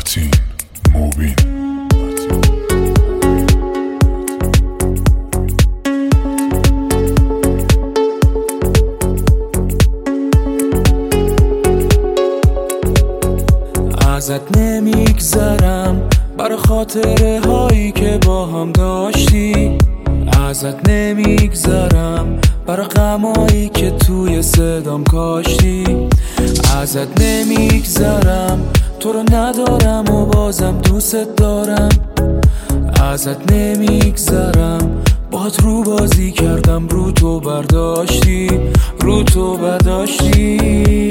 متین مبین ازت نمیگذرم برا خاطره هایی که با هم داشتی، ازت نمیگذرم برا غمایی که توی صدام کاشتی، ازت نمیگذرم تو رو ندارم و بازم دوست دارم، ازت نمیگذرم باهات رو بازی کردم رو تو برداشتی، رو تو برداشتی.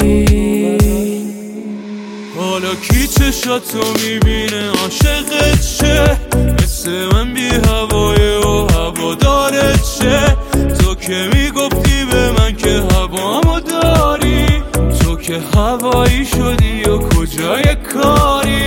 حالا کی چشاتو میبینه عاشقت شه، مثل من بی هوای و هوادارت شه، تو که میگفتی به من که هوامو داری، تو که هوایی شدی و کجای کاری.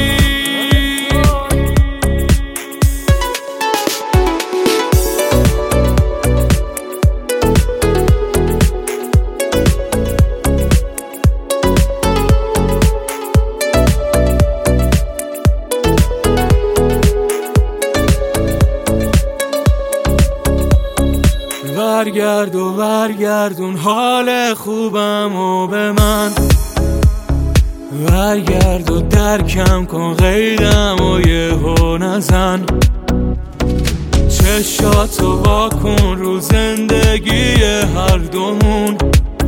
برگرد و برگردون حال خوبم و به من، برگرد و درکم کن قیدم و یهو نزن، چشاتو واکن رو زندگی هر دومون،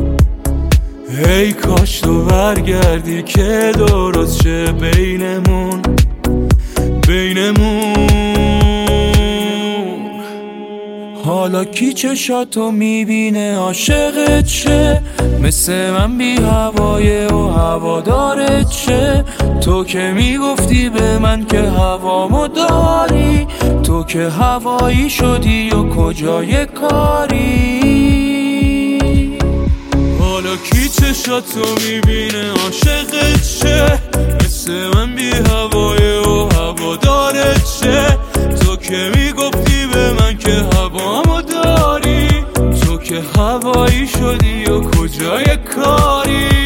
ای کاش تو برگردی که درست شه بینمون. حالا کی چشاتو میبینه عاشقت شه، مثل من بی هوای و هوادارت شه، تو که میگفتی به من که هوامو داری، تو که هوایی شدی و کجای کاری. حالا کی چشاتو میبینه عاشقت شه، مثل من بی هوای و هوادارت شه، تو که میگفتی به من که هوامو داری، تو که هوایی شدی و کجای کاری.